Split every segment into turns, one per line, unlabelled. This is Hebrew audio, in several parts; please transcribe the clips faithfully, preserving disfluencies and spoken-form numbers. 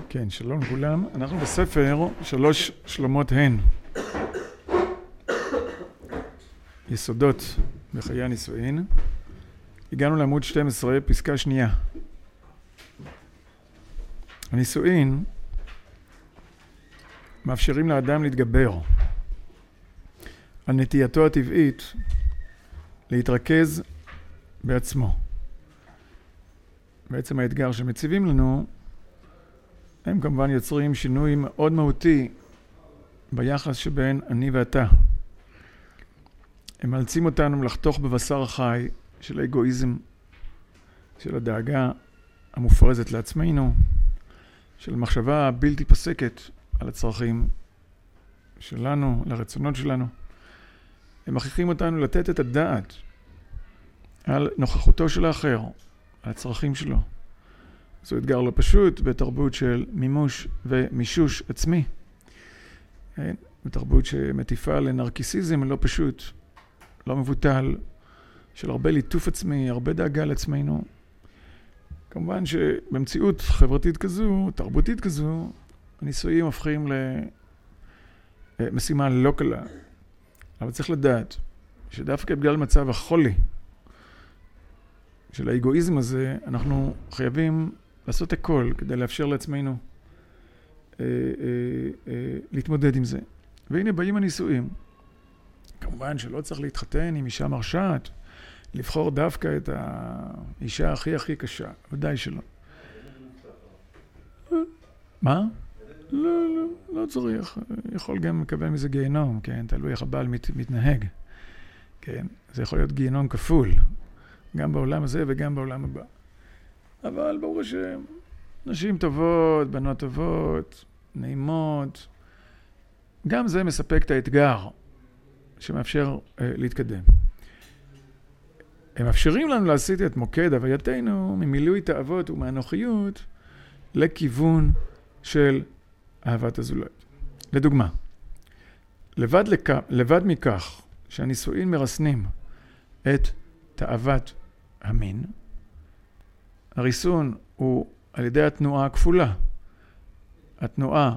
כן, שלום לכולם. אנחנו בספר שלוש שלומות הן. יסודות בחיי הנישואין. הגענו לעמוד שתים עשרה, פסקה שנייה. הנישואין מאפשרים לאדם להתגבר על נטייתו הטבעית להתרכז בעצמו. בעצם האתגר שמציבים לנו הם כמובן יוצרים שינוי מאוד מהותי ביחס שבין אני ואתה. הם מאלצים אותנו לחתוך בבשר החי של האגואיזם, של הדאגה המופרזת לעצמנו, של מחשבה הבלתי פסקת על הצרכים שלנו, לרצונות שלנו. הם מכריחים אותנו לתת את הדעת על נוכחותו של האחר, על הצרכים שלו. זו אתגר לא פשוט בתרבות של מימוש ומישוש עצמי. בתרבות שמטיפה לנרקיסיזם לא פשוט, לא מבוטל, של הרבה ליטוף עצמי, הרבה דאגה לעצמנו. כמובן שבמציאות חברתית כזו, תרבותית כזו, הנישואים הופכים למשימה לא קלה. אבל צריך לדעת שדווקא בגלל מצב החולי של האגואיזם הזה, אנחנו חייבים לעשות הכל כדי לאפשר לעצמנו אה, אה, אה, להתמודד עם זה. והנה באים הנישואים. כמובן שלא צריך להתחתן עם אישה מרשעת, לבחור דווקא את האישה הכי הכי קשה. ודאי שלא. מה? לא, לא, לא צריך. יכול גם לקבל מזה גיהנום, כן? תלוי איך הבעל מת, מתנהג. כן? זה יכול להיות גיהנום כפול. גם בעולם הזה וגם בעולם הבא. אבל ברור השם, נשים טובות, בנות טובות, נעימות, גם זה מספק את האתגר שמאפשר אה, להתקדם. הם מאפשרים לנו להסיט את מוקד הווייתנו ממילוי תאוות ומאנוכיות לכיוון של אהבת הזולת. לדוגמה, לבד, לכ... לבד מכך שהנישואין מרסנים את תאוות המין, הריסון הוא על ידי התנועה הכפולה. התנועה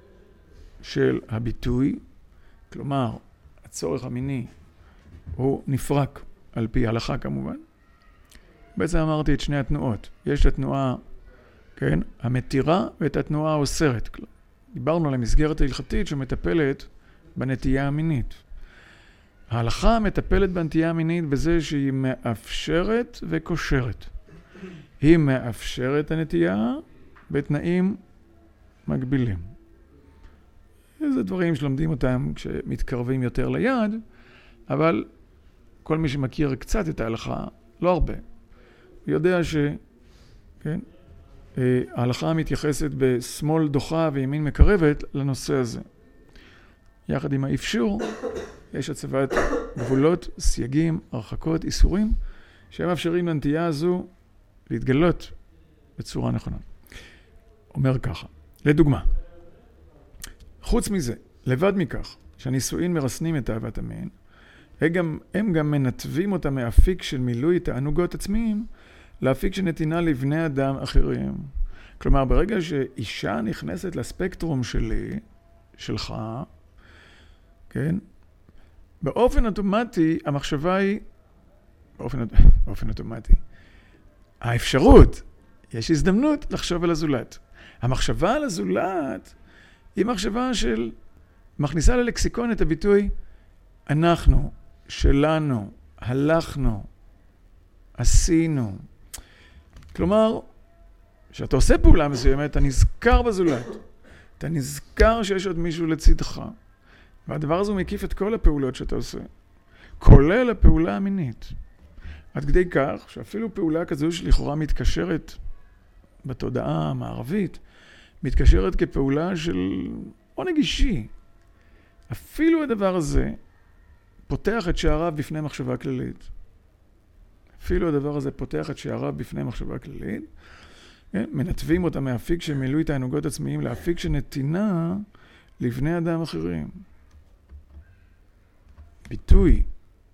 של הביטוי, כלומר, הצורך המיני הוא נפרק על פי ההלכה כמובן. בעצם אמרתי את שני התנועות. יש את התנועה, כן, המתירה ואת התנועה האוסרת. דיברנו על המסגרת ההלכתית שמטפלת בנטייה המינית. ההלכה מטפלת בנטייה המינית בזה שהיא מאפשרת וקושרת. היא מאפשרת הנטייה בתנאים מגבילים. זה דברים שלומדים אותם כשמתקרבים יותר ליד, אבל כל מי שמכיר קצת את ההלכה, לא הרבה, יודע ש, כן, ההלכה מתייחסת בשמאל דוחה וימין מקרבת לנושא הזה. יחד עם האפשור, יש הצבת גבולות, סייגים, הרחקות, איסורים, שהם מאפשרים לנטייה הזו להתגלות בצורה נכונה. אומר ככה, לדוגמה, חוץ מזה, לבד מכך, שהנישואין מרסנים את אהבת המין, הם גם, הם גם מנתבים אותה מאפיק של מילוי תענוגות עצמיים, לאפיק של נתינה לבני אדם אחרים. כלומר, ברגע שאישה נכנסת לספקטרום שלי, שלך, כן, באופן אוטומטי, המחשבה היא, באופן, באופן אוטומטי, האפשרות, יש הזדמנות לחשוב על הזולת. המחשבה על הזולת היא מחשבה של, מכניסה ללקסיקון את הביטוי, אנחנו, שלנו, הלכנו, עשינו. כלומר, כשאתה עושה פעולה מסוימת, אתה נזכר בזולת. אתה נזכר שיש עוד מישהו לצדך. והדבר הזה מקיף את כל הפעולות שאתה עושה. כולל הפעולה המינית. עד כדי כך שאפילו פעולה כזו שלכאורה מתקשרת בתודעה המערבית, מתקשרת כפעולה של עונג אישי. אפילו הדבר הזה פותח את שעריו בפני מחשבה כללית. אפילו הדבר הזה פותח את שעריו בפני מחשבה כללית. מנתבים אותה מאפיק של מילוי תענוגות עצמיים לאפיק של נתינה לבני אדם אחרים. ביטוי,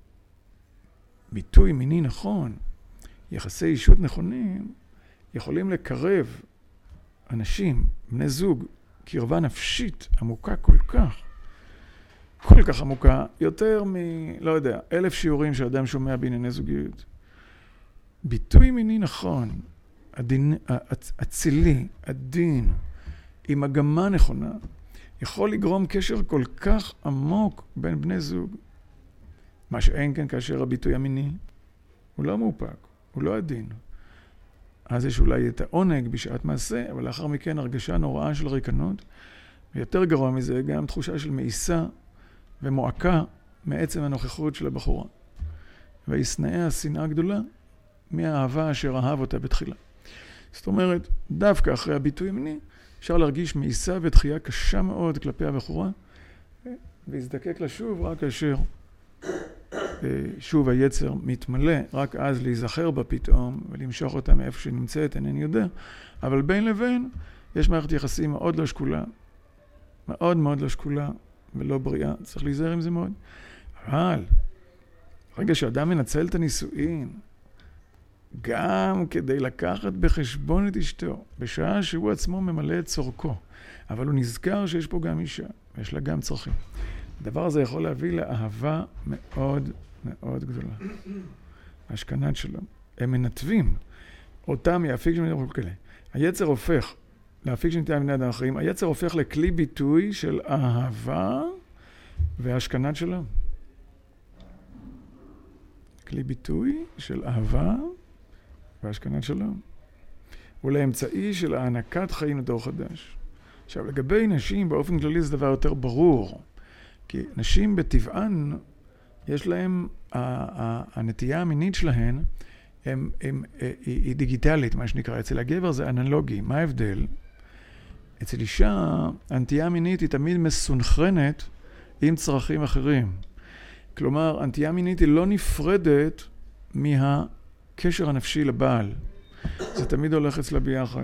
ביטוי מיני נכון, יחסי אישות נכונים, יכולים לקרב אנשים בני זוג, קרבה נפשית עמוקה כל כך, כל כך עמוקה, יותר מ... לא יודע, אלף שיעורים שאדם שומע בענייני זוגיות. ביטוי מיני נכון, הדין, הצילי, הדין, עם מגמה נכונה, יכול לגרום קשר כל כך עמוק בין בני זוג. מה שאין כן כאשר הביטוי המיני הוא לא מאופק, הוא לא עדין. אז יש אולי את העונג בשעת מעשה, אבל לאחר מכן הרגשה נוראה של ריקנות, ויותר גרוע מזה גם תחושה של מאיסה ומועקה מעצם הנוכחות של הבחורה. וישנאה השנאה הגדולה מהאהבה אשר אהב אותה בתחילה. זאת אומרת, דווקא אחרי הביטוי המיני, אפשר להרגיש מאיסה ודחייה קשה מאוד כלפי הבחורה, והזדקק לה שוב רק כאשר שוב היצר מתמלא, רק אז להיזכר בה פתאום ולמשוך אותה מאיפה שנמצאת, אינני יודע. אבל בין לבין יש מערכת יחסים מאוד לא שקולה, מאוד מאוד לא שקולה ולא בריאה. צריך להיזהר עם זה מאוד. אבל רגע שאדם מנצל את הנישואין, גם כדי לקחת בחשבון את אשתו, בשעה שהוא עצמו ממלא את צורכו, אבל הוא נזכר שיש פה גם אישה, ויש לה גם צרכים. הדבר הזה יכול להביא לאהבה מאוד מאוד גדולה. השכנת שלו. הם מנתבים אותם מהאפיק של מדינה כאלה. היצר הופך לאפיק של מדינה בני האחרים, היצר הופך לכלי ביטוי של אהבה והשכנת שלו. כלי ביטוי של אהבה והשכנת שלו. ולאמצעי של הענקת חיים לדור חדש. עכשיו, לגבי נשים באופן כללי זה דבר יותר ברור. כי נשים בטבען, יש להם, הנטייה המינית שלהן, הם, הם, היא דיגיטלית, מה שנקרא. אצל הגבר זה אנלוגי. מה ההבדל? אצל אישה, הנטייה המינית היא תמיד מסונכרנת עם צרכים אחרים. כלומר, הנטייה המינית היא לא נפרדת מהקשר הנפשי לבעל. זה תמיד הולך אצלה ביחד.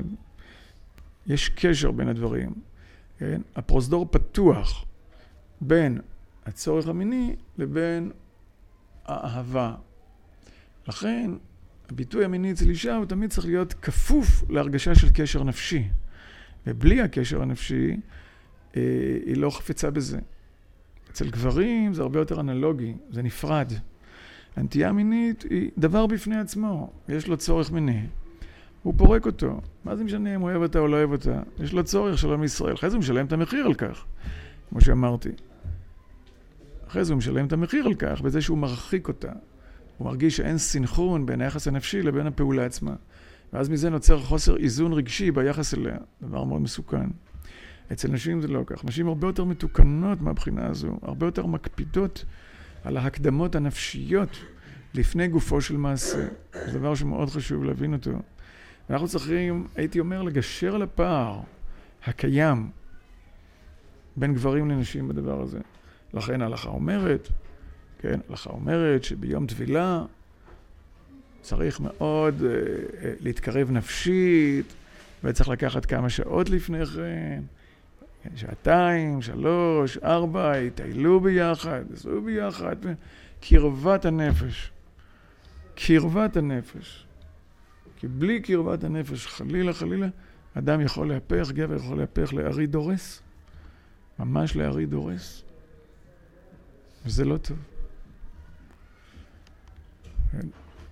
יש קשר בין הדברים. כן? הפרוזדור פתוח בין הצורך המיני לבין האהבה. לכן, הביטוי המיני אצל אישה הוא תמיד צריך להיות כפוף להרגשה של קשר נפשי. ובלי הקשר הנפשי, אה, היא לא חפצה בזה. אצל גברים זה הרבה יותר אנלוגי, זה נפרד. הנטייה המינית היא דבר בפני עצמו, יש לו צורך מיני. הוא פורק אותו. מה זה משנה אם הוא אוהב אותה או לא אוהב אותה? יש לו צורך שלום ישראל. אחרי זה הוא משלם את המחיר על כך, כמו שאמרתי. אחרי זה הוא משלם את המחיר על כך, בזה שהוא מרחיק אותה. הוא מרגיש שאין סינכרון בין היחס הנפשי לבין הפעולה עצמה. ואז מזה נוצר חוסר איזון רגשי ביחס אליה. דבר מאוד מסוכן. אצל נשים זה לא כך. נשים הרבה יותר מתוקנות מהבחינה הזו, הרבה יותר מקפידות על ההקדמות הנפשיות לפני גופו של מעשה. זה דבר שמאוד חשוב להבין אותו. ואנחנו צריכים, הייתי אומר, לגשר על הפער הקיים בין גברים לנשים בדבר הזה. לכן ההלכה אומרת, כן, ההלכה אומרת שביום טבילה צריך מאוד uh, להתקרב נפשית, וצריך לקחת כמה שעות לפני כן, שעתיים, שלוש, ארבע, יטיילו ביחד, עשו ביחד, קרבת הנפש. קרבת הנפש. כי בלי קרבת הנפש, חלילה, חלילה, אדם יכול להפך, גבר יכול להפך לארי דורס. ממש לארי דורס. וזה לא טוב. כן.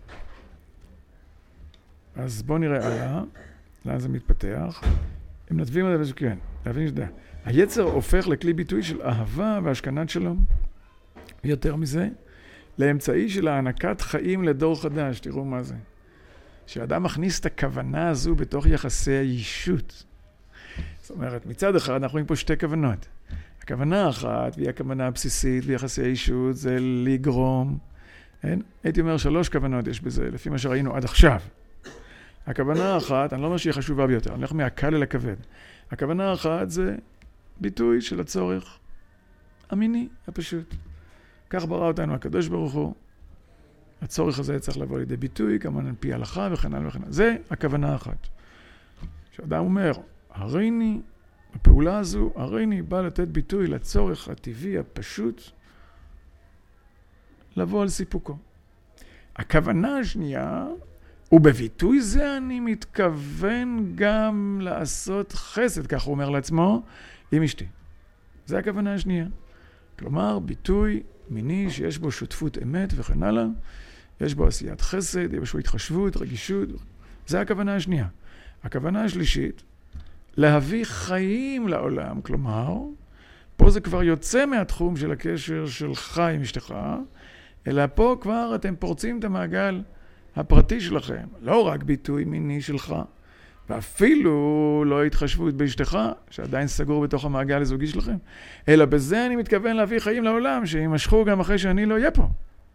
אז בואו נראה הלאה, לאן זה מתפתח. הם נתבים על זה, כן, להבין שדה. היצר הופך לכלי ביטוי של אהבה והשכנת שלום. יותר מזה, לאמצעי של הענקת חיים לדור חדש. תראו מה זה. שאדם מכניס את הכוונה הזו בתוך יחסי האישות. זאת אומרת, מצד אחד אנחנו רואים פה שתי כוונות. הכוונה האחת, והיא הכוונה הבסיסית ביחסי האישות, זה לגרום. אין? הייתי אומר, שלוש כוונות יש בזה, לפי מה שראינו עד עכשיו. הכוונה האחת, אני לא אומר שהיא חשובה ביותר, אני הולך מהקל אל הכבד. הכוונה האחת זה ביטוי של הצורך המיני, הפשוט. כך ברא אותנו הקדוש ברוך הוא. הצורך הזה צריך לבוא לידי ביטוי, כמובן על פי הלכה וכן הלאה וכן הלאה. זה הכוונה האחת. כשאדם אומר, הריני, הפעולה הזו, הריני בא לתת ביטוי לצורך הטבעי הפשוט, לבוא על סיפוקו. הכוונה השנייה, ובביטוי זה אני מתכוון גם לעשות חסד, כך הוא אומר לעצמו, עם אשתי. זה הכוונה השנייה. כלומר, ביטוי מיני שיש בו שותפות אמת וכן הלאה, יש בו עשיית חסד, יש בו התחשבות, רגישות, זה הכוונה השנייה. הכוונה השלישית, להביא חיים לעולם, כלומר, פה זה כבר יוצא מהתחום של הקשר שלך עם אשתך, אלא פה כבר אתם פורצים את המעגל הפרטי שלכם, לא רק ביטוי מיני שלך, ואפילו לא התחשבות באשתך, שעדיין סגור בתוך המעגל הזוגי שלכם, אלא בזה אני מתכוון להביא חיים לעולם, שימשכו גם אחרי שאני לא אהיה פה.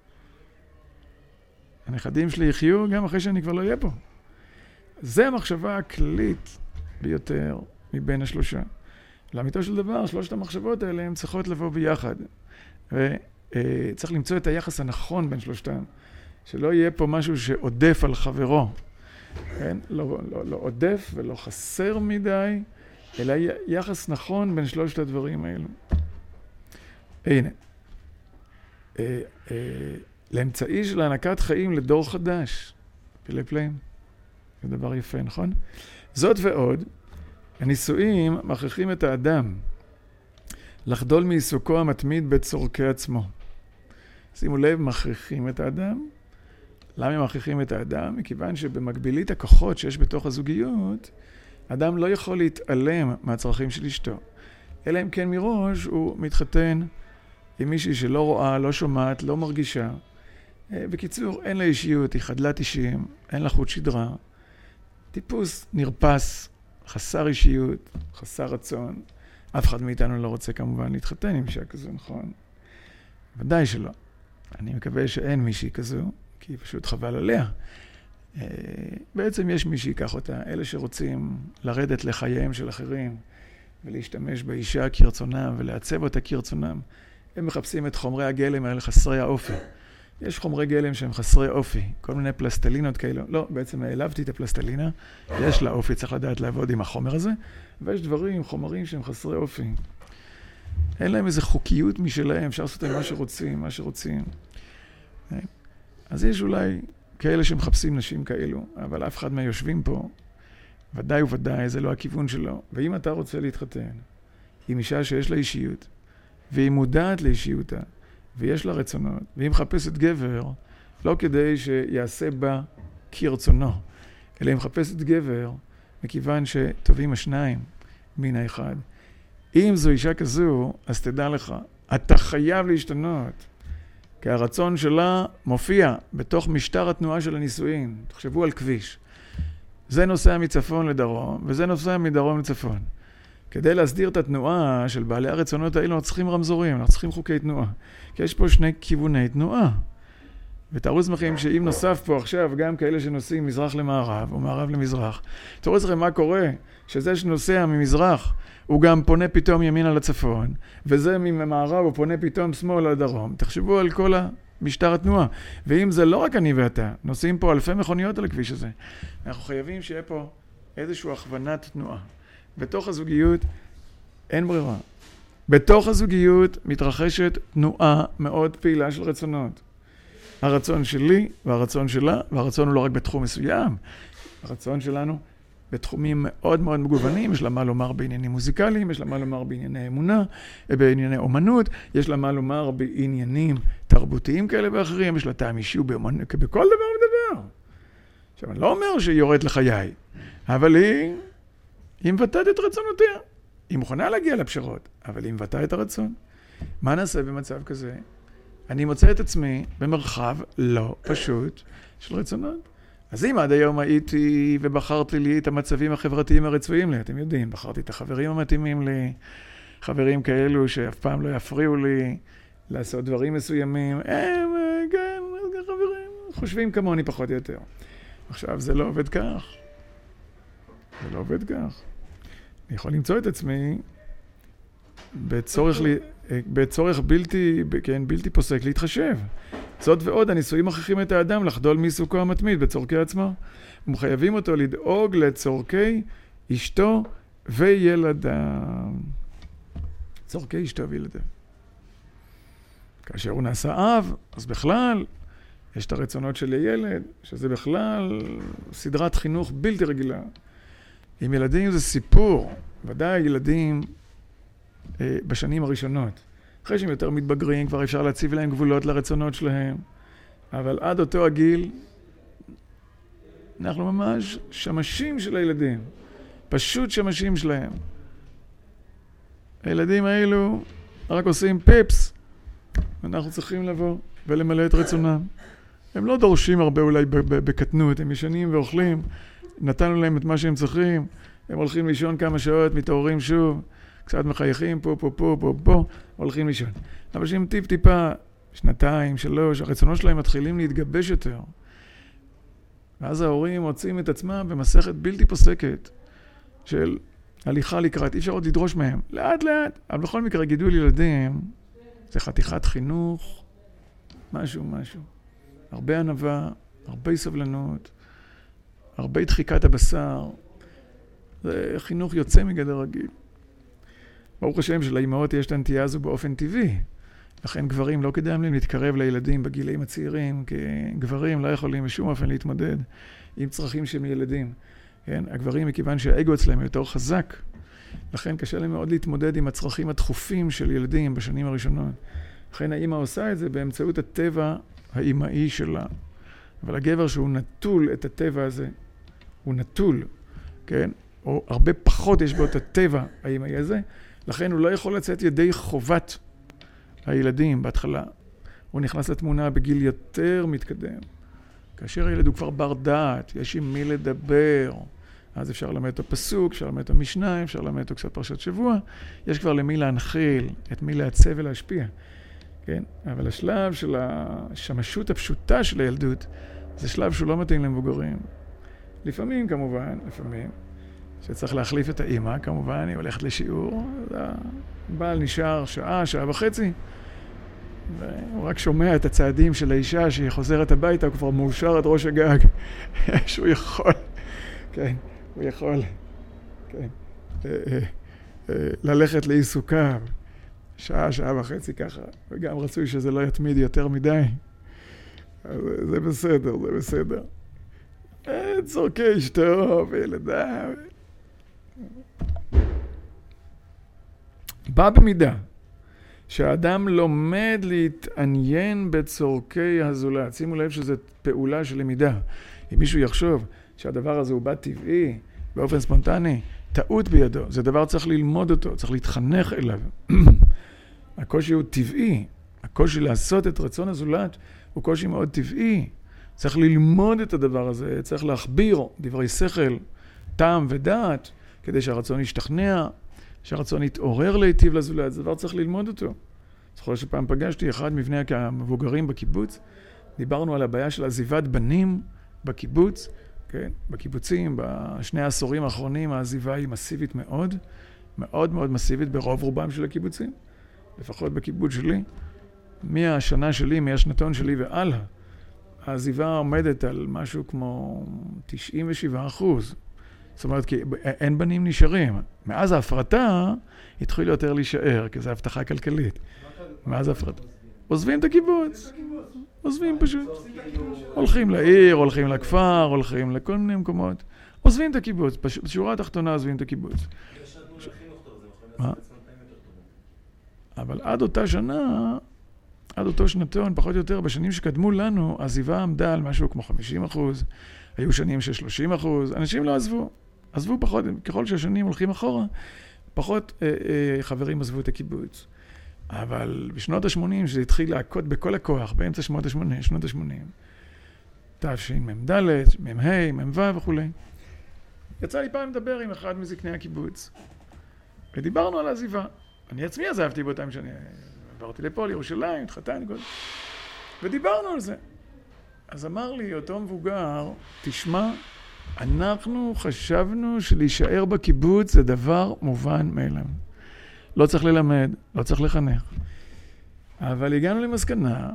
הנכדים שלי יחיו גם אחרי שאני כבר לא אהיה פה. זה המחשבה הכללית ביותר מבין השלושה. לאמיתו של דבר, שלושת המחשבות האלה הן צריכות לבוא ביחד. וצריך למצוא את היחס הנכון בין שלושתם. שלא יהיה פה משהו שעודף על חברו. כן? לא, לא, לא עודף ולא חסר מדי, אלא יחס נכון בין שלושת הדברים האלו. הנה. אה, אה, לאמצעי של הענקת חיים לדור חדש. פלא פלאים. זה דבר יפה, נכון? זאת ועוד, הנישואים מכריחים את האדם לחדול מעיסוקו המתמיד בצורכי עצמו. שימו לב, מכריחים את האדם. למה הם מכריחים את האדם? מכיוון שבמקבילית הכוחות שיש בתוך הזוגיות, האדם לא יכול להתעלם מהצרכים של אשתו. אלא אם כן מראש הוא מתחתן עם מישהי שלא רואה, לא שומעת, לא מרגישה. בקיצור, אין לה אישיות, היא חדלת אישים, אין לה חוט שדרה. טיפוס נרפס, חסר אישיות, חסר רצון. אף אחד מאיתנו לא רוצה כמובן להתחתן עם אישה כזו, נכון? ודאי שלא. אני מקווה שאין מישהי כזו, כי פשוט חבל עליה. בעצם יש מי שיקח אותה, אלה שרוצים לרדת לחייהם של אחרים, ולהשתמש באישה כרצונם, ולעצב אותה כרצונם. הם מחפשים את חומרי הגלם האלה חסרי האופי. יש חומרי גלם שהם חסרי אופי, כל מיני פלסטלינות כאלו. לא, בעצם העלבתי את הפלסטלינה, יש לה אופי, צריך לדעת לעבוד עם החומר הזה, ויש דברים, חומרים שהם חסרי אופי. אין להם איזו חוקיות משלהם, אפשר לעשות להם מה שרוצים, מה שרוצים. אז יש אולי כאלה שמחפשים נשים כאלו, אבל אף אחד מהיושבים פה, ודאי וודאי, זה לא הכיוון שלו. ואם אתה רוצה להתחתן עם אישה שיש לה אישיות, והיא מודעת לאישיותה, ויש לה רצונות, והיא מחפשת גבר, לא כדי שיעשה בה כרצונו, אלא היא מחפשת גבר, מכיוון שטובים השניים מן האחד. אם זו אישה כזו, אז תדע לך, אתה חייב להשתנות, כי הרצון שלה מופיע בתוך משטר התנועה של הנישואין. תחשבו על כביש. זה נוסע מצפון לדרום, וזה נוסע מדרום לצפון. כדי להסדיר את התנועה של בעלי הרצונות האלה, אנחנו צריכים רמזורים, אנחנו צריכים חוקי תנועה. כי יש פה שני כיווני תנועה. ותארו לכם שאם נוסף פה עכשיו גם כאלה שנוסעים מזרח למערב, או מערב למזרח, תראו לכם מה קורה, שזה שנוסע ממזרח, הוא גם פונה פתאום ימינה לצפון, וזה ממערב הוא פונה פתאום שמאל לדרום. תחשבו על כל המשטר התנועה. ואם זה לא רק אני ואתה, נוסעים פה אלפי מכוניות על הכביש הזה. אנחנו חייבים שיהיה פה איזושהי הכוונת תנועה. בתוך הזוגיות אין ברירה. בתוך הזוגיות מתרחשת תנועה מאוד פעילה של רצונות. הרצון שלי והרצון שלה, והרצון הוא לא רק בתחום מסוים. הרצון שלנו בתחומים מאוד מאוד מגוונים, יש לה מה לומר בעניינים מוזיקליים, יש לה מה לומר בענייני אמונה, בענייני אומנות, יש לה מה לומר בעניינים תרבותיים כאלה ואחרים, יש לה טעם אישי באמנות, בכל דבר ודבר. עכשיו, אני לא אומר שהיא יורדת לחיי, אבל היא, היא מבטאת את רצונותיה. היא מוכנה להגיע לפשרות, אבל היא מבטאה את הרצון. מה נעשה במצב כזה? אני מוצא את עצמי במרחב לא פשוט של רצונות. אז אם עד היום הייתי ובחרתי לי את המצבים החברתיים הרצויים לי, אתם יודעים, בחרתי את החברים המתאימים לי, חברים כאלו שאף פעם לא יפריעו לי לעשות דברים מסוימים, הם, כן, חברים, חושבים כמוני פחות או יותר. עכשיו, זה לא עובד כך. זה לא עובד כך. אני יכול למצוא את עצמי בצורך, לי, בצורך בלתי, כן, בלתי פוסק להתחשב. זאת ועוד, הנישואים מכריחים את האדם לחדול מעיסוקו המתמיד בצורכי עצמו. ומחייבים אותו לדאוג לצורכי אשתו וילדיו. צורכי אשתו וילדיו. כאשר הוא נעשה אב, אז בכלל, יש את הרצונות של הילד, שזה בכלל סדרת חינוך בלתי רגילה. עם ילדים זה סיפור, ודאי ילדים אה, בשנים הראשונות. אחרי שהם יותר מתבגרים, כבר אפשר להציב להם גבולות לרצונות שלהם, אבל עד אותו הגיל, אנחנו ממש שמשים של הילדים, פשוט שמשים שלהם. הילדים האלו רק עושים פיפס, אנחנו צריכים לבוא ולמלא את רצונם. הם לא דורשים הרבה אולי בקטנות, הם ישנים ואוכלים, נתנו להם את מה שהם צריכים, הם הולכים לישון כמה שעות, מתעוררים שוב, קצת מחייכים פה, פה, פה, פה, פה, הולכים לישון. אבל שהם טיפ טיפה, שנתיים, שלוש, הרצונות שלהם מתחילים להתגבש יותר. ואז ההורים מוצאים את עצמם במסכת בלתי פוסקת של הליכה לקראת, אי אפשר עוד לדרוש מהם, לאט לאט, אבל בכל מקרה גידול ילדים, זה חתיכת חינוך, משהו, משהו. הרבה ענווה, הרבה סבלנות, הרבה דחיקת הבשר, זה חינוך יוצא מגדר רגיל. ברוך השם שלאימהות יש את הנטייה הזו באופן טבעי, לכן גברים לא כדאי להם להתקרב לילדים בגילאים הצעירים, כי גברים לא יכולים בשום אופן להתמודד עם צרכים של ילדים. כן? הגברים, מכיוון שהאגו אצלם יותר חזק, לכן קשה להם מאוד להתמודד עם הצרכים הדחופים של ילדים בשנים הראשונות. לכן האמא עושה את זה באמצעות הטבע האמאי שלה. אבל הגבר שהוא נטול את הטבע הזה, הוא נטול, כן? או הרבה פחות יש בו את הטבע האמאי הזה, לכן הוא לא יכול לצאת ידי חובת הילדים בהתחלה. הוא נכנס לתמונה בגיל יותר מתקדם. כאשר הילד הוא כבר בר דעת, יש עם מי לדבר, אז אפשר ללמד את הפסוק, אפשר ללמד את המשנה, אפשר ללמד את קצת פרשת שבוע, יש כבר למי להנחיל, את מי לעצב ולהשפיע. כן? אבל השלב של השמשות הפשוטה של הילדות, זה שלב שהוא לא מתאים למבוגרים. לפעמים כמובן, לפעמים, שצריך להחליף את האמא, כמובן, היא הולכת לשיעור, הבעל נשאר שעה, שעה וחצי, והוא רק שומע את הצעדים של האישה שהיא חוזרת הביתה, הוא כבר מאושר עד ראש הגג, שהוא יכול, כן, הוא יכול, כן, ללכת לעיסוקיו, שעה, שעה וחצי ככה, וגם רצוי שזה לא יתמיד יותר מדי, אז זה בסדר, זה בסדר. צורכי אשתו וילדיו. בא במידה שהאדם לומד להתעניין בצורכי הזולת. שימו לב שזו פעולה של למידה. אם מישהו יחשוב שהדבר הזה הוא בא טבעי, באופן ספונטני, טעות בידו. זה דבר צריך ללמוד אותו, צריך להתחנך אליו. הקושי הוא טבעי. הקושי לעשות את רצון הזולת הוא קושי מאוד טבעי. צריך ללמוד את הדבר הזה, צריך להחביר דברי שכל, טעם ודעת, כדי שהרצון ישתכנע, שהרצון יתעורר להיטיב לזולת. זה דבר צריך ללמוד אותו. זוכר שפעם פגשתי אחד מבני המבוגרים בקיבוץ, דיברנו על הבעיה של עזיבת בנים בקיבוץ, כן? בקיבוצים, בשני העשורים האחרונים העזיבה היא מסיבית מאוד, מאוד מאוד מסיבית ברוב רובם של הקיבוצים, לפחות בקיבוץ שלי, מהשנה שלי, מהשנתון שלי והלאה, העזיבה עומדת על משהו כמו תשעים ושבעה אחוז. זאת אומרת, כי אין בנים נשארים. מאז ההפרטה התחילו יותר להישאר, כי זו הבטחה כלכלית. מאז ההפרטה. עוזבים את הקיבוץ. עוזבים פשוט. הולכים לעיר, הולכים לכפר, הולכים לכל מיני מקומות. עוזבים את הקיבוץ. בשורה התחתונה עוזבים את הקיבוץ. מה? אבל עד אותה שנה, עד אותו שנתון, פחות או יותר, בשנים שקדמו לנו, העזיבה עמדה על משהו כמו חמישים אחוז, היו שנים של שלושים אחוז, אנשים לא עזבו, עזבו פחות, ככל שהשנים הולכים אחורה, פחות אה, אה, חברים עזבו את הקיבוץ. אבל בשנות ה-שמונים, שזה התחיל להכות בכל הכוח, באמצע שנות ה-שמונים, שנות ה-שמונים, תשמ"ד, מ"ה, מ"ו וכו'. יצא לי פעם לדבר עם אחד מזקני הקיבוץ, ודיברנו על העזיבה. אני עצמי עזבתי באותם שאני עברתי לפה, לירושלים, התחתן, ודיברנו על זה. אז אמר לי אותו מבוגר, תשמע, אנחנו חשבנו שלהישאר בקיבוץ זה דבר מובן מאליו. לא צריך ללמד, לא צריך לחנך. אבל הגענו למסקנה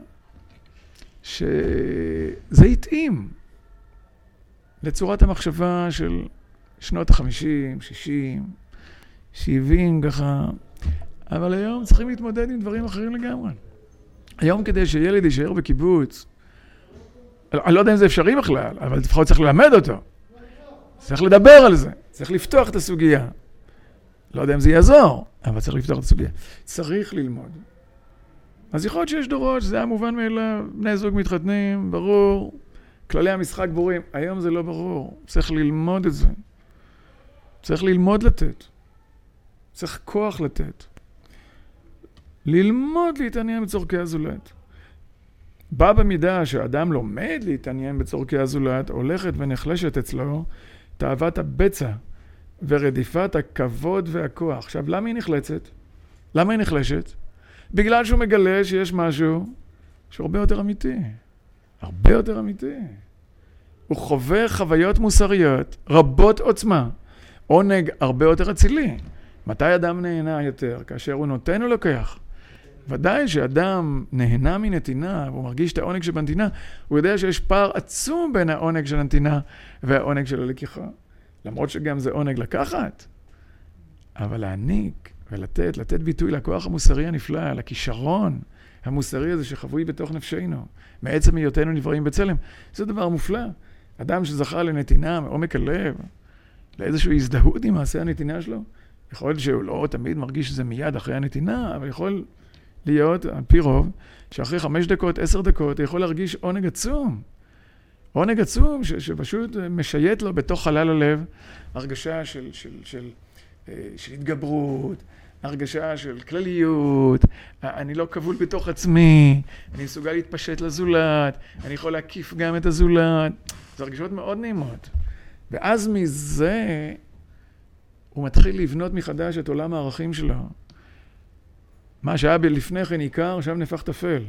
שזה התאים לצורת המחשבה של שנות ה-חמישים, שישים, שבעים ככה, אבל היום צריכים להתמודד עם דברים אחרים לגמרי. היום כדי שילד יישאר בקיבוץ, אני לא יודע אם זה אפשרי בכלל, אבל לפחות צריך ללמד אותו. צריך לדבר על זה, צריך לפתוח את הסוגיה. לא יודע אם זה יעזור, אבל צריך לפתוח את הסוגיה. צריך ללמוד. אז יכול להיות שיש דורות שזה היה מובן מאליו, בני זוג מתחתנים, ברור, כללי המשחק ברורים. היום זה לא ברור, צריך ללמוד את זה. צריך ללמוד לתת. צריך כוח לתת. ללמוד להתעניין בצורכי הזולת. בא במידה שאדם לומד להתעניין בצורכי הזולת, הולכת ונחלשת אצלו תאוות הבצע ורדיפת הכבוד והכוח. עכשיו, למה היא נחלצת? למה היא נחלשת? בגלל שהוא מגלה שיש משהו שהוא הרבה יותר אמיתי. הרבה יותר אמיתי. הוא חווה חוויות מוסריות רבות עוצמה. עונג הרבה יותר אצילי. מתי אדם נהנה יותר? כאשר הוא נותן או לוקח. ודאי שאדם נהנה מנתינה, והוא מרגיש את העונג שבנתינה, הוא יודע שיש פער עצום בין העונג של הנתינה והעונג של הלקיחה. למרות שגם זה עונג לקחת. אבל להעניק ולתת, לתת ביטוי לכוח המוסרי הנפלא, לכישרון המוסרי הזה שחבוי בתוך נפשנו, מעצם היותנו נבראים בצלם. זה דבר מופלא. אדם שזכה לנתינה מעומק הלב, לאיזושהי הזדהות עם מעשה הנתינה שלו, יכול להיות שהוא לא תמיד מרגיש שזה מיד אחרי הנתינה, אבל יכול להיות, על פי רוב, שאחרי חמש דקות, עשר דקות, הוא יכול להרגיש עונג עצום. עונג עצום ש- שפשוט משייט לו בתוך חלל הלב, הרגשה של, של, של, של, של התגברות, הרגשה של כלליות, אני לא כבול בתוך עצמי, אני מסוגל להתפשט לזולת, אני יכול להקיף גם את הזולת. זה הרגשות מאוד נעימות. ואז מזה הוא מתחיל לבנות מחדש את עולם הערכים שלו. מה שהיה לפני כן עיקר, שם נפח תפל.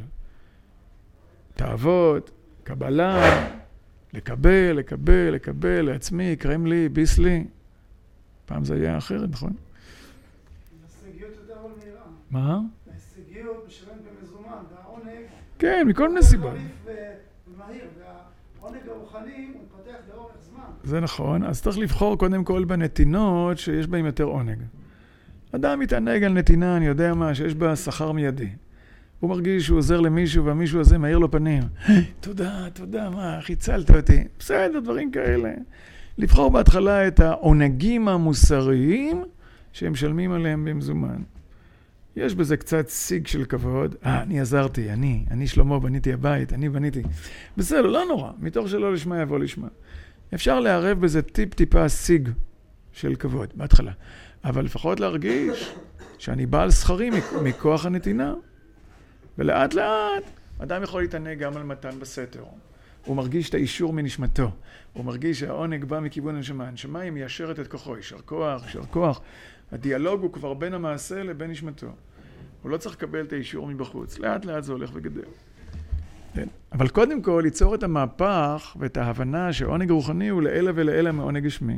תאוות, קבלה, לקבל, לקבל, לקבל, לעצמי, יקרם לי, ביס לי. פעם זה היה אחרת, נכון?
ההישגיות יותר אבל מהירה.
מה?
ההישגיות משלם במזומן, והעונג...
כן, מכל מיני סיבות.
ומהיר, והעונג הרוחני הוא מתפתח לאורך זמן.
זה נכון, אז צריך לבחור קודם כל בנתינות שיש בהם יותר עונג. אדם מתענג על נתינה, אני יודע מה, שיש בה שכר מיידי. הוא מרגיש שהוא עוזר למישהו, והמישהו הזה מאיר לו פנים. תודה, תודה, מה, חיצלת אותי. בסדר, דברים כאלה. לבחור בהתחלה את העונגים המוסריים שהם משלמים עליהם במזומן. יש בזה קצת סיג של כבוד. אה, אני עזרתי, אני, אני שלמה, בניתי הבית, אני בניתי. בסדר, לא נורא, מתוך שלא לשמה יבוא לשמה. אפשר לערב בזה טיפ-טיפה סיג של כבוד, בהתחלה. אבל לפחות להרגיש שאני בעל שכרי מכוח הנתינה. ולאט לאט, אדם יכול להתענג גם על מתן בסתר. הוא מרגיש את האישור מנשמתו. הוא מרגיש שהעונג בא מכיוון הנשמה. הנשמה היא מיישרת את כוחו, יישר כוח, יישר כוח. הדיאלוג הוא כבר בין המעשה לבין נשמתו. הוא לא צריך לקבל את האישור מבחוץ. לאט לאט זה הולך וגדל. כן. אבל קודם כל, ליצור את המהפך ואת ההבנה שעונג רוחני הוא לאלה ולאלה מעונג גשמי.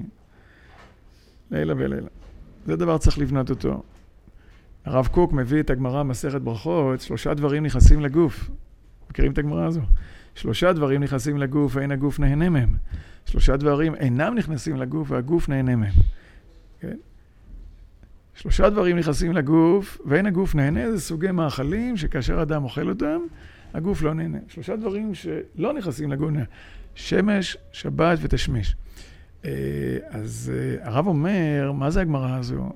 לאלה ולאלה. זה דבר צריך לבנות אותו. הרב קוק מביא את הגמרא מסכת ברכות, שלושה דברים נכנסים לגוף. מכירים את הגמרא הזו? שלושה דברים נכנסים לגוף ואין הגוף נהנה מהם. שלושה דברים אינם נכנסים לגוף והגוף נהנה מהם. כן? שלושה דברים נכנסים לגוף ואין הגוף נהנה, זה סוגי מאכלים שכאשר אדם אוכל אותם, הגוף לא נהנה. שלושה דברים שלא נכנסים לגוף, שמש, שבת ותשמיש. אז הרב אומר, מה זה הגמרא הזו?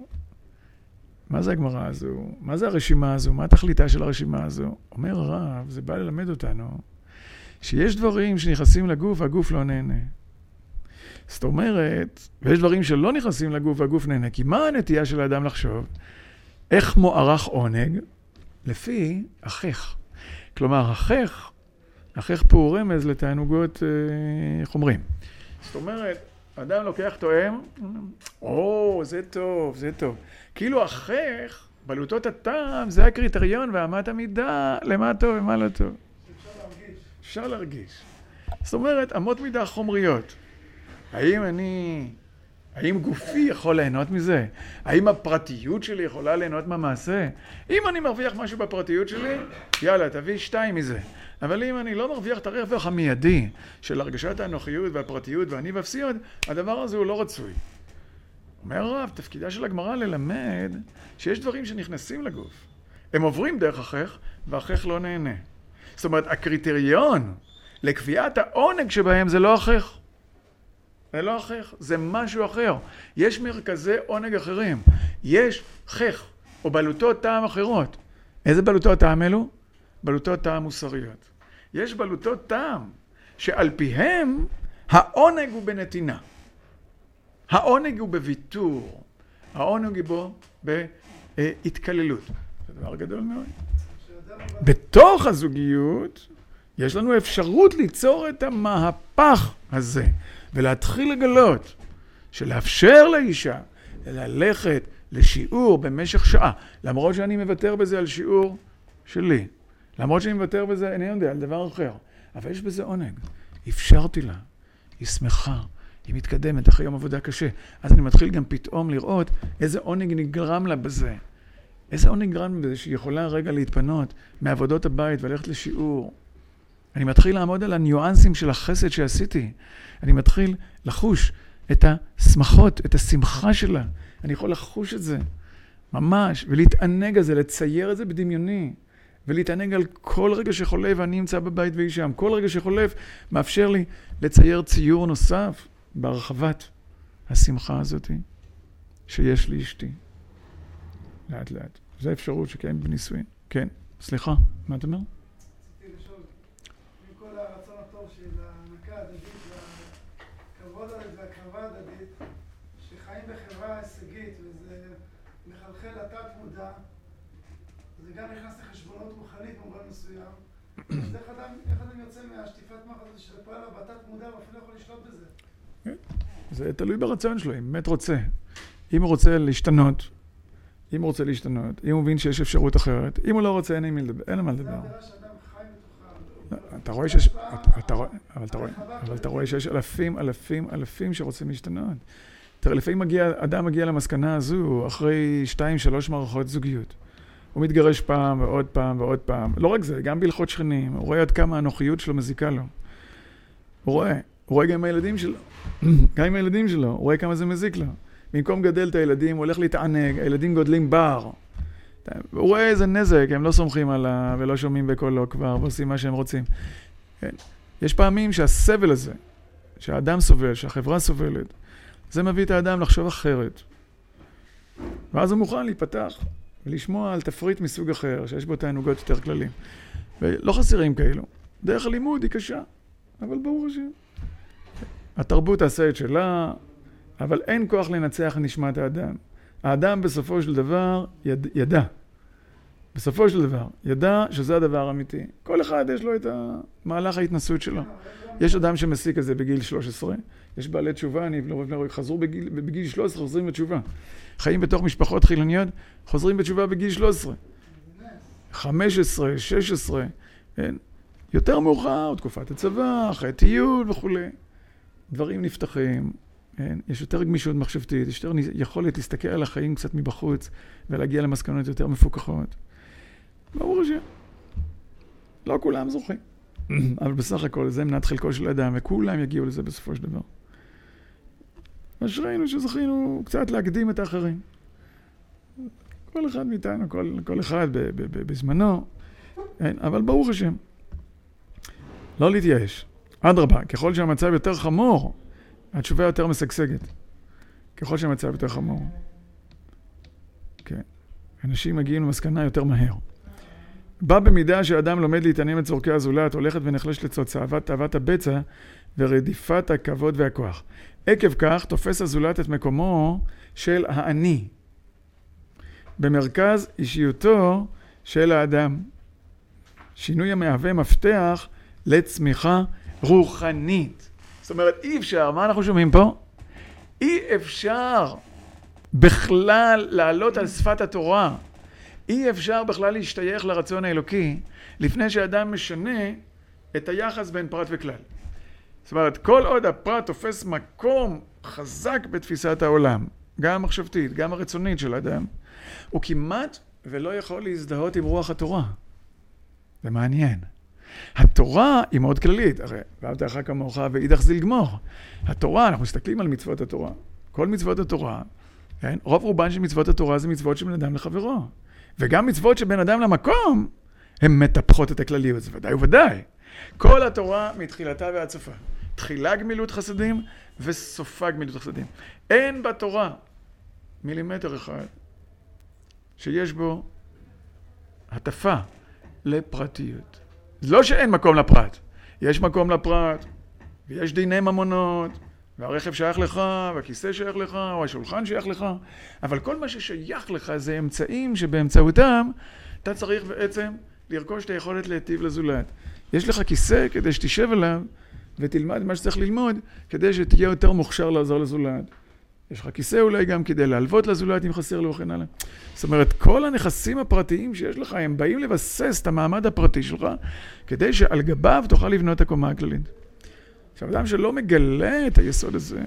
מה זה הגמרא הזו? מה זה הרשימה הזו? מה התכליתה של הרשימה הזו? אומר הרב, זה בא ללמד אותנו, שיש דברים שנכנסים לגוף והגוף לא נהנה. זאת אומרת, ויש דברים שלא נכנסים לגוף והגוף נהנה, כי מה הנטייה של האדם לחשוב? איך מוערך עונג? לפי החך. כלומר, החך, החך פה הוא רמז לתענוגות אה, חומרים. זאת אומרת, האדם לוקח תואם, או, זה טוב, זה טוב. כאילו החך, בלוטות הטעם, זה הקריטריון והאמת המידה, למה טוב ומה לא טוב.
אפשר להרגיש.
אפשר להרגיש. זאת אומרת, אמות מידה חומריות. האם אני, האם גופי יכול ליהנות מזה? האם הפרטיות שלי יכולה ליהנות מהמעשה? אם אני מרוויח משהו בפרטיות שלי, יאללה, תביא שתיים מזה. אבל אם אני לא מרוויח את הרווח המיידי של הרגשת האנוכיות והפרטיות ואני ואפסיות, הדבר הזה הוא לא רצוי. אומר הרב, תפקידה של הגמרא ללמד שיש דברים שנכנסים לגוף. הם עוברים דרך החך, והחך לא נהנה. זאת אומרת, הקריטריון לקביעת העונג שבהם זה לא אחר. זה לא אחר, זה משהו אחר. יש מרכזי עונג אחרים. יש חך, או בלוטות טעם אחרות. איזה בלוטות טעם אלו? בלוטות טעם מוסריות. יש בלוטות טעם, שעל פיהם העונג הוא בנתינה. העונג הוא בוויתור. העונג הוא בו בהתקללות. זה דבר גדול מאוד. בתוך הזוגיות, יש לנו אפשרות ליצור את המהפך הזה, ולהתחיל לגלות, שלאפשר לאישה ללכת לשיעור במשך שעה, למרות שאני מוותר בזה על שיעור שלי, למרות שאני מוותר בזה, אני יודע, על דבר אחר, אבל יש בזה עונג. אפשרתי לה, היא שמחה, היא מתקדמת אחרי יום עבודה קשה, אז אני מתחיל גם פתאום לראות איזה עונג נגרם לה בזה. איזה עונג נגרם בזה שהיא יכולה רגע להתפנות מעבודות הבית וללכת לשיעור. אני מתחיל לעמוד על הניואנסים של החסד שעשיתי. אני מתחיל לחוש את השמחות, את השמחה שלה. אני יכול לחוש את זה, ממש, ולהתענג על זה, לצייר את זה בדמיוני, ולהתענג על כל רגע שחולף, ואני נמצא בבית והיא שם. כל רגע שחולף מאפשר לי לצייר ציור נוסף בהרחבת השמחה הזאת שיש לי אשתי. לאט לאט. זו האפשרות שקיימת בנישואין. כן, סליחה, מה אתה אומר?
רציתי לשאול, עם כל הרצון הטוב של ההענקה ההדדית והכבוד הדדית והקרבה הדדית, שחיים בחברה הישגית וזה מחלחל לתת מודע, זה גם נכנס לחשבונות רוחנית במובן מסוים. אז איך אדם, איך אדם יוצא מהשטיפת מוח הזה של פעלה בתת מודע ואפילו יכול לשלוט בזה?
זה תלוי ברצון שלו, אם באמת רוצה. אם הוא רוצה להשתנות, אם הוא רוצה להשתנות, אם הוא מבין שיש אפשרות אחרת, אם הוא לא רוצה, אין לי מה לדבר, אין לי מה לדבר.
זה הדרה שאדם חי בתוכה.
אתה רואה שיש, אתה רואה, אבל אתה רואה, אבל אתה רואה שיש אלפים, אלפים, אלפים שרוצים להשתנות. תראה, לפעמים מגיע, אדם מגיע למסקנה הזו אחרי שתיים, שלוש מערכות זוגיות. הוא מתגרש פעם ועוד פעם ועוד פעם. לא רק זה, גם בהלכות שכנים. הוא רואה עד כמה הנוחיות שלו מזיקה לו. הוא רואה, הוא רואה גם עם הילדים שלו. גם עם הילדים שלו, הוא רואה כמה זה מזיק לו. במקום גדל את הילדים, הוא הולך להתענג, הילדים גודלים בר. הוא רואה איזה נזק, הם לא סומכים עליו ולא שומעים בקולו כבר, ועושים מה שהם רוצים. כן. יש פעמים שהסבל הזה, שהאדם סובל, שהחברה סובלת, זה מביא את האדם לחשוב אחרת. ואז הוא מוכן להיפתח ולשמוע על תפריט מסוג אחר, שיש בו תענוגות יותר כללים. ולא חסרים כאלו. דרך הלימוד היא קשה, אבל ברור השם. התרבות תעשה את שלה, אבל אין כוח לנצח נשמת האדם. האדם בסופו של דבר יד, ידע. בסופו של דבר ידע שזה הדבר האמיתי. כל אחד יש לו את המהלך ההתנסות שלו. יש אדם שמסיק את זה בגיל שלוש עשרה. יש בעלי תשובה, אני לא רואה, חזרו בגיל, בגיל שלוש עשרה, חוזרים בתשובה. חיים בתוך משפחות חילוניות, חוזרים בתשובה בגיל שלוש עשרה. חמש עשרה, שש עשרה, כן? יותר מאוחר, תקופת הצבא, אחרי טיול וכו'. דברים נפתחים. יש יותר גמישות מחשבתית, יש יותר יכולת להסתכל על החיים קצת מבחוץ ולהגיע למסקנות יותר מפוקחות. ברור ש... לא כולם זוכים. אבל בסך הכל זה מנת חלקו של אדם, וכולם יגיעו לזה בסופו של דבר. אשרינו שזכינו קצת להקדים את האחרים. כל אחד מאיתנו, כל, כל אחד ב, ב, ב, בזמנו, אבל ברוך השם. לא להתייאש. אדרבה, ככל שהמצב יותר חמור, התשובה יותר משגשגת. ככל שהמצב יותר חמור. כן. אנשים מגיעים למסקנה יותר מהר. בא במידה שאדם לומד להתעניין את צורכי הזולת, הולכת ונחלש לצוצה, אהבת תאוות הבצע ורדיפת הכבוד והכוח. עקב כך תופס הזולת את מקומו של האני. במרכז אישיותו של האדם. שינוי המהווה מפתח לצמיחה רוחנית. זאת אומרת, אי אפשר, מה אנחנו שומעים פה? אי אפשר בכלל לעלות על שפת התורה. אי אפשר בכלל להשתייך לרצון האלוקי, לפני שאדם משנה את היחס בין פרט וכלל. זאת אומרת, כל עוד הפרט תופס מקום חזק בתפיסת העולם, גם המחשבתית, גם הרצונית של האדם, הוא כמעט ולא יכול להזדהות עם רוח התורה. זה מעניין. התורה היא מאוד כללית, הרי ואהבת לרעך כמוך ואידך זיל גמור. התורה, אנחנו מסתכלים על מצוות התורה. כל מצוות התורה, כן? רוב רובן של מצוות התורה זה מצוות של בן אדם לחברו. וגם מצוות של בן אדם למקום, הן מטפחות את הכלליות, זה ודאי וודאי. כל התורה מתחילתה ועד סופה. תחילה גמילות חסדים וסופה גמילות חסדים. אין בתורה מילימטר אחד שיש בו הטפה לפרטיות. לא שאין מקום לפרט. יש מקום לפרט, ויש דיני ממונות, והרכב שייך לך, והכיסא שייך לך, או השולחן שייך לך, אבל כל מה ששייך לך זה אמצעים שבאמצעותם אתה צריך בעצם לרכוש את היכולת להיטיב לזולת. יש לך כיסא כדי שתשב עליו ותלמד מה שצריך ללמוד, כדי שתהיה יותר מוכשר לעזור לזולת. יש לך כיסא אולי גם כדי להלוות לזולת אם חסר לו וכן הלאה. זאת אומרת, כל הנכסים הפרטיים שיש לך, הם באים לבסס את המעמד הפרטי שלך, כדי שעל גביו תוכל לבנות את הקומה הכללית. עכשיו, אדם שלא מגלה את היסוד הזה,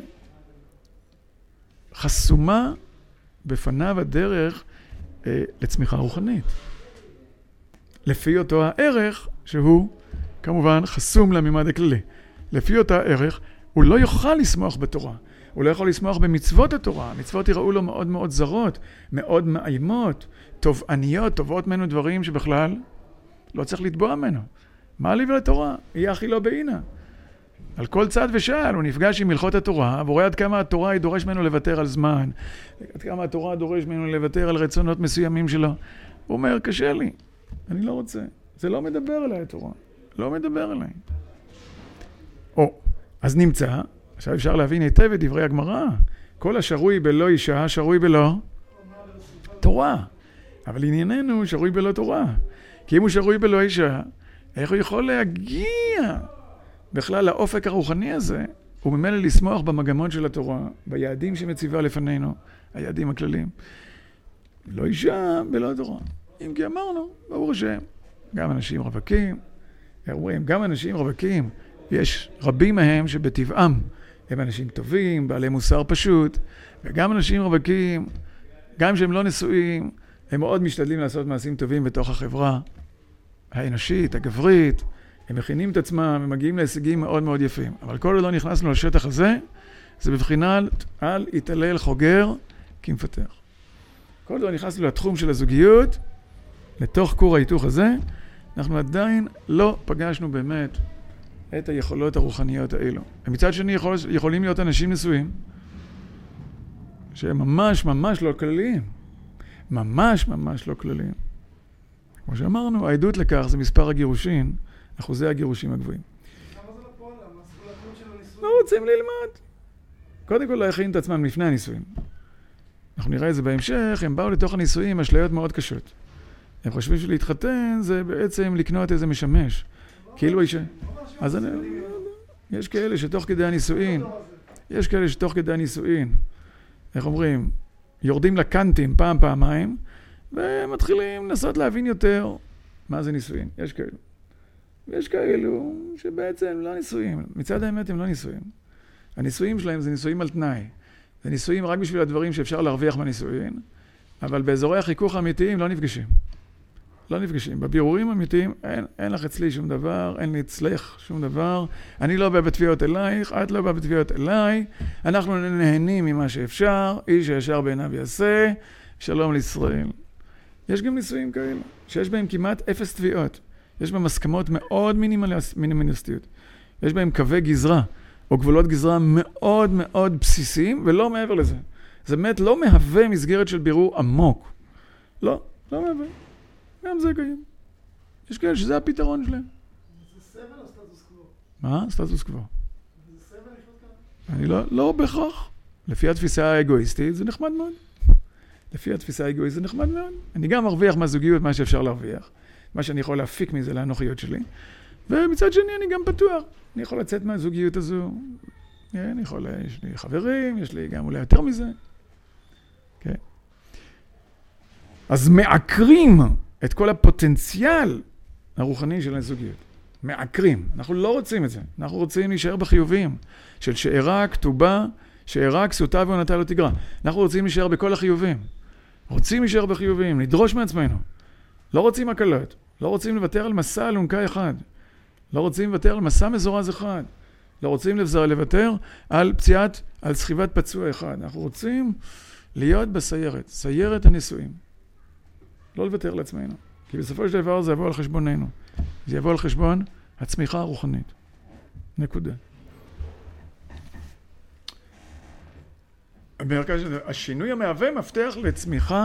חסומה בפניו הדרך אה, לצמיחה רוחנית. לפי אותו הערך שהוא כמובן חסום לממד הכללי. לפי אותה ערך, הוא לא יוכל לשמוח בתורה. הוא לא יכול לשמוח במצוות התורה. המצוות יראו לו מאוד מאוד זרות, מאוד מאיימות, תובעניות, טובות ממנו דברים שבכלל לא צריך לתבוע ממנו. מה לי ולתורה? היא הכי לא בעינה. על כל צד ושעל הוא נפגש עם הלכות התורה, ורואה עד כמה התורה היא דורש ממנו לוותר על זמן, עד כמה התורה דורש ממנו לוותר על רצונות מסוימים שלו. הוא אומר, קשה לי, אני לא רוצה. זה לא מדבר אליי התורה, לא מדבר אליי. או, אז נמצא, עכשיו אפשר להבין היטב את דברי הגמרא, כל השרוי בלא אישה, שרוי בלא תורה. אבל ענייננו שרוי בלא תורה. כי אם הוא שרוי בלא אישה, איך הוא יכול להגיע בכלל לאופק הרוחני הזה, הוא ממילא לשמוח במגמות של התורה, ביעדים שמציבה לפנינו, היעדים הכלליים. לא אישה בלא תורה. אם כי אמרנו, ברור השם, גם אנשים רווקים, רואים, גם אנשים רווקים, יש רבים מהם שבטבעם הם אנשים טובים, בעלי מוסר פשוט, וגם אנשים רווקים, גם שהם לא נשואים, הם מאוד משתדלים לעשות מעשים טובים בתוך החברה האנושית, הגברית, הם מכינים את עצמם, הם מגיעים להישגים מאוד מאוד יפים. אבל כל עוד לא נכנסנו לשטח הזה, זה בבחינת על יתעלל חוגר כמפתח. כל עוד לא נכנסנו לתחום של הזוגיות, לתוך כור ההיתוך הזה, אנחנו עדיין לא פגשנו באמת את היכולות הרוחניות האלו. ומצד שני יכול, יכולים להיות אנשים נשואים, שהם ממש ממש לא כלליים. ממש ממש לא כלליים. כמו שאמרנו, העדות לכך זה מספר הגירושין, אחוזי הגירושים הגבוהים.
למה זה לא פועל? הסגולתיות של הנישואים?
לא רוצים ללמוד. קודם כל להכין את עצמם לפני הנישואים. אנחנו נראה את זה בהמשך, הם באו לתוך הנישואים, אשליות מאוד קשות. הם חושבים שלהתחתן זה בעצם לקנות איזה משמש. כאילו אישה. אז אני... יש כאלה שתוך כדי הנישואין, יש כאלה שתוך כדי הנישואין, איך אומרים, יורדים לקנטים פעם, פעמיים, ומתחילים לנסות להבין יותר מה זה נישואין. יש כאלו. ויש כאלו שבעצם לא נישואים. מצד האמת הם לא נישואים. הנישואים שלהם זה נישואים על תנאי. זה נישואים רק בשביל הדברים שאפשר להרוויח מהנישואים, אבל באזורי החיכוך האמיתיים לא נפגשים. לא נפגשים. בבירורים האמיתיים אין, אין לך אצלי שום דבר, אין לי אצלך שום דבר. אני לא בא בתביעות אלייך, את לא בא בתביעות אליי. אנחנו נהנים ממה שאפשר, איש הישר בעיניו יעשה, שלום לישראל. יש גם נישואים כאלה, שיש בהם כמעט אפס תביעות. יש בהם הסכמות מאוד מינימליסטיות. יש בהם קווי גזרה, או גבולות גזרה מאוד מאוד בסיסיים, ולא מעבר לזה. זה באמת לא מהווה מסגרת של בירור עמוק. לא, לא מהווה. גם זה קיים. יש כאלה שזה הפתרון שלהם.
זה סבל או סטטוס קוו?
מה? סטטוס קוו.
זה סבל לחיות כאן?
אני לא, לא בהכרח. לפי התפיסה האגואיסטית זה נחמד מאוד. לפי התפיסה האגואיסטית זה נחמד מאוד. אני גם מרוויח מהזוגיות מה שאפשר להרוויח. מה שאני יכול להפיק מזה לאנוכיות שלי. ומצד שני אני גם פתוח. אני יכול לצאת מהזוגיות הזו. אני יכול, יש לי חברים, יש לי גם אולי יותר מזה. כן. אז מעקרים את כל הפוטנציאל הרוחני של הזוגיות. מעקרים. אנחנו לא רוצים את זה. אנחנו רוצים להישאר בחיובים של שאירה, כתובה, שאירה, כסותה ועונתה לא תגרע. אנחנו רוצים להישאר בכל החיובים. רוצים להישאר בחיובים, לדרוש מעצמנו. לא רוצים הקלות. לא רוצים לוותר על מסע אלונקה אחד. לא רוצים לוותר על מסע מזורז אחד. לא רוצים לוותר על פציעת, על סחיבת פצוע אחד. אנחנו רוצים להיות בסיירת, סיירת הנישואים. לא לוותר לעצמנו. כי בסופו של דבר זה יבוא על חשבוננו. זה יבוא על חשבון הצמיחה הרוחנית. נקודה. במרכז, השינוי המהווה מפתח לצמיחה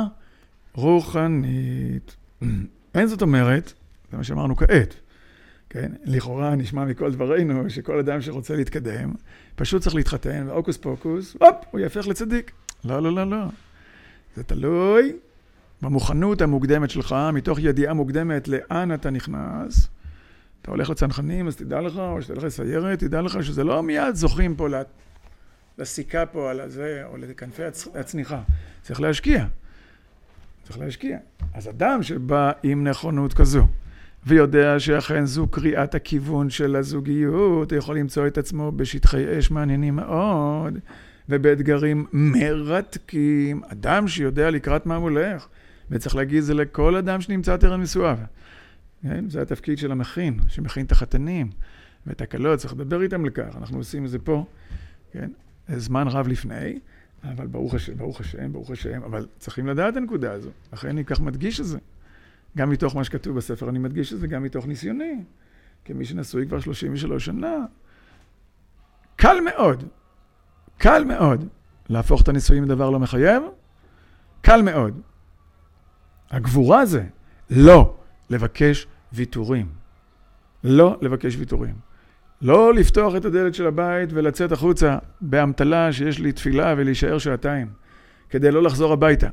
רוחנית. אין זאת אומרת, זה מה שאמרנו כעת, כן? לכאורה נשמע מכל דברינו שכל אדם שרוצה להתקדם, פשוט צריך להתחתן, ואוקוס פוקוס, הופ, הוא יהפך לצדיק. לא, לא, לא, לא. זה תלוי במוכנות המוקדמת שלך, מתוך ידיעה מוקדמת לאן אתה נכנס. אתה הולך לצנחנים, אז תדע לך, או שאתה הולך לסיירת, תדע לך שזה לא מיד זוכים פה לסיכה פה על הזה, או לכנפי הצניחה. צריך להשקיע. צריך להשקיע. אז אדם שבא עם נכונות כזו, ויודע שאכן זו קריאת הכיוון של הזוגיות, יכול למצוא את עצמו בשטחי אש מעניינים מאוד, ובאתגרים מרתקים. אדם שיודע לקראת מה הוא הולך, וצריך להגיד זה לכל אדם שנמצא טרם נישואיו. כן? זה התפקיד של המכין, שמכין את החתנים ואת הקלות, צריך לדבר איתם לכך. אנחנו עושים את זה פה, כן? זמן רב לפני, אבל ברוך השם, ברוך השם, ברוך השם, אבל צריכים לדעת את הנקודה הזו. לכן אני כך מדגיש את זה. גם מתוך מה שכתוב בספר אני מדגיש את זה, גם מתוך ניסיוני. כמי שנשוי כבר שלושים ושלוש שנה. קל מאוד, קל מאוד להפוך את הנישואים לדבר לא מחייב. קל מאוד. הגבורה זה לא לבקש ויתורים. לא לבקש ויתורים. לא לפתוח את הדלת של הבית ולצאת החוצה באמתלה שיש לי תפילה ולהישאר שעתיים, כדי לא לחזור הביתה.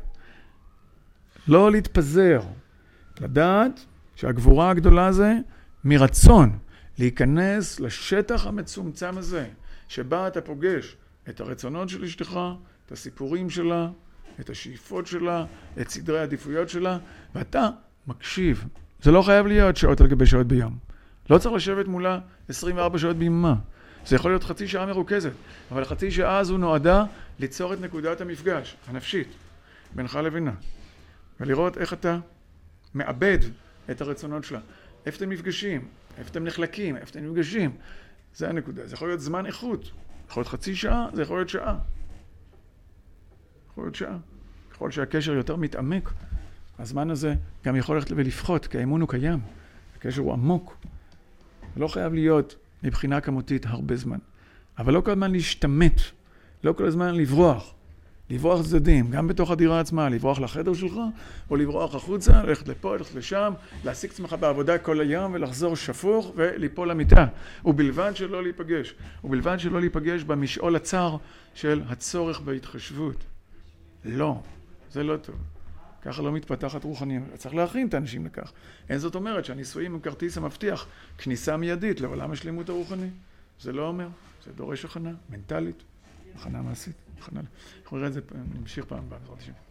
לא להתפזר. לדעת שהגבורה הגדולה זה מרצון להיכנס לשטח המצומצם הזה, שבה אתה פוגש את הרצונות של אשתך, את הסיפורים שלה, את השאיפות שלה, את סדרי העדיפויות שלה, ואתה מקשיב. זה לא חייב להיות שעות על גבי שעות ביום. לא צריך לשבת מולה עשרים וארבע שעות ביממה. זה יכול להיות חצי שעה מרוכזת, אבל החצי שעה הזו נועדה ליצור את נקודת המפגש הנפשית בינך לבינה, ולראות איך אתה מאבד את הרצונות שלה. איפה אתם נפגשים, איפה אתם נחלקים, איפה אתם נפגשים. זה הנקודה. זה יכול להיות זמן איכות. יכול להיות חצי שעה, זה יכול להיות שעה. יכול להיות שעה. ככל שהקשר יותר מתעמק, הזמן הזה גם יכול ללכת ולפחות, כי האמון הוא קיים. הקשר הוא עמוק. זה לא חייב להיות מבחינה כמותית הרבה זמן. אבל לא כל הזמן להשתמט. לא כל הזמן לברוח. לברוח צדדים, גם בתוך הדירה עצמה, לברוח לחדר שלך, או לברוח החוצה, ללכת לפה, ללכת לשם, להעסיק עצמך בעבודה כל היום, ולחזור שפוך וליפול למיטה. ובלבד שלא להיפגש. ובלבד שלא להיפגש במשעול הצר של הצורך בהתחשבות. לא, זה לא טוב. ככה לא מתפתחת רוחנית. צריך להכין את האנשים לכך. אין זאת אומרת שהנישואים הם כרטיס המבטיח כניסה מיידית לעולם השלימות הרוחני. זה לא אומר, זה דורש הכנה מנטלית, הכנה מעשית. אנחנו נראה את זה, נמשיך פעם הבאה, בעזרת השם.